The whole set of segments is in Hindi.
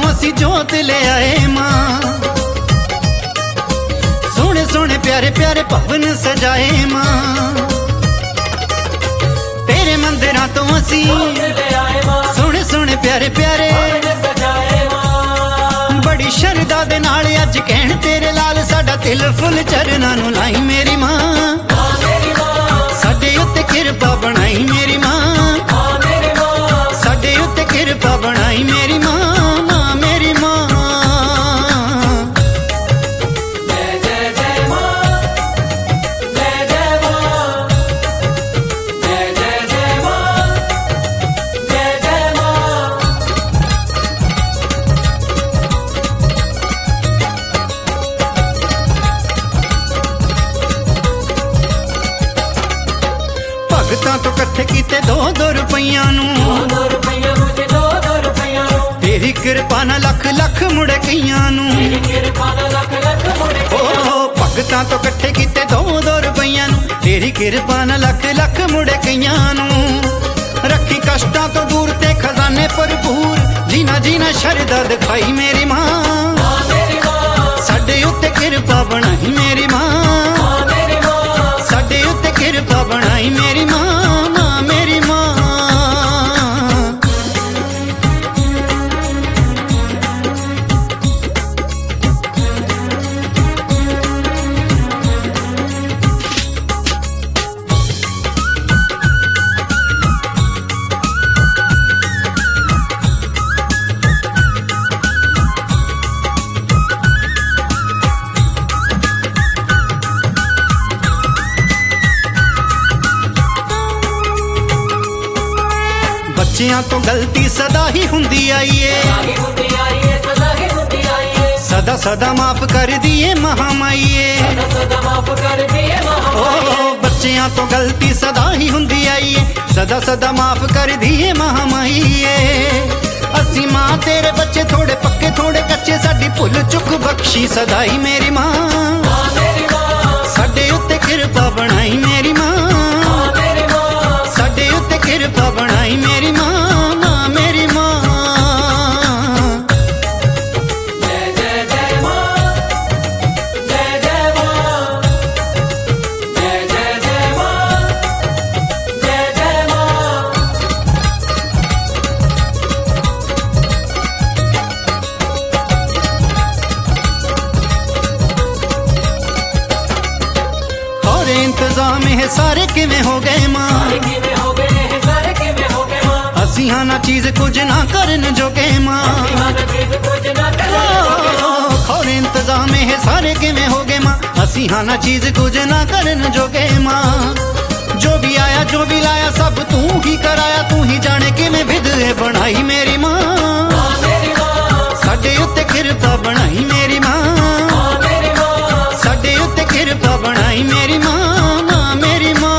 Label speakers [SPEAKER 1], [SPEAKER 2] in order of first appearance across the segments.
[SPEAKER 1] असी जोत ले आए मां। सोने सोने प्यारे प्यारे भवन सजाए मां। तेरे मंदिरां तो असी सोने सोने प्यारे प्यारे बड़ी शरदा दे नाल अज कहण तेरे लाल साडा दिल फुल चरना नू लाई मेरी मां। साडे उत्ते किरपा बनाई मेरी मां। साडे उत्ते किरपा बनाई मेरी मां। मां मेरी मां। भगतां तो कट्ठे कीते 2-2 रुपइयां नू। तेरी कृपा ना लख लख मुड़े कईयां नू। भगतां तो कट्ठे कीते 2-2 रुपइयां नू। तेरी कृपा ना लख लख मुड़े कईयां नू। रखी कष्टां तो दूर ते खजाने भरपूर जीना जीना शरदा दिखाई मेरी मां। साडे उत्ते कृपा बनाई मेरी मां। साडे उत्ते कृपा बनाई मेरी मां। मां मेरी मां। बच्चियां तो गलती सदा ही हुंदी आई है। सदा सदा माफ कर दिए महामाईए। ओ बच्चियां तो गलती सदा ही हुंदी आई है। सदा सदा माफ कर दिए महामाईए। असी मां तेरे बच्चे थोड़े पक्के थोड़े कच्चे साडी भुल चुक बख्शी सदाई मेरी मां। साडे उत्ते किरपा बनाई मेरी मां। साडे उत्ते किरपा बनाई मेरी मां। मां मेरी मां। और इंतजाम है सारे किवें हो गए मां। असी हाँ ना चीज कुछ ना करन जोगे मां। और इंतजाम है सारे किवें हो गए मां। असी हाँ ना चीज कुछ ना करन जोगे मां। जो भी आया जो भी लाया सब तू ही कराया। तू ही जाने किवें विधे बनाई मेरी मां। साडे उत्ते किरपा बनाई मेरी मां। साडे उत्ते किरपा बनाई मेरी मां। मां मेरी मां।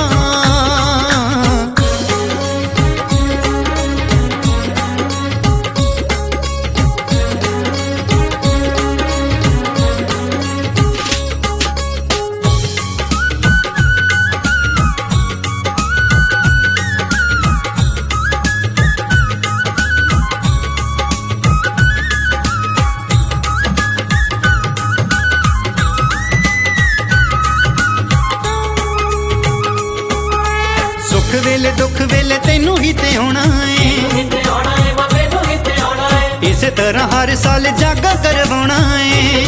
[SPEAKER 1] सुख वेले दुख वेले तेनू ही ते होना है। इस तरह हर साल जागा करवाना है।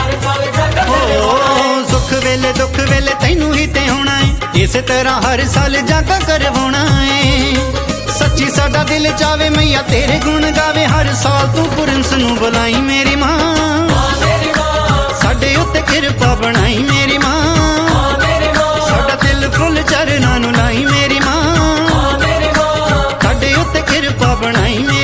[SPEAKER 1] सुख वेले दुख वेले तेनू ही ते होना है। इस तरह हर साल जागा करवाना है। सच्ची साडा दिल चावे मैया तेरे गुण गावे। हर साल तू पुरंस नू बुलाई मेरी मां। साडे उत्ते किरपा बनाई मेरी मां। साडा दिल फुल चरना नू लाई मेरी मां। साडे उत्ते किरपा बनाई मेरी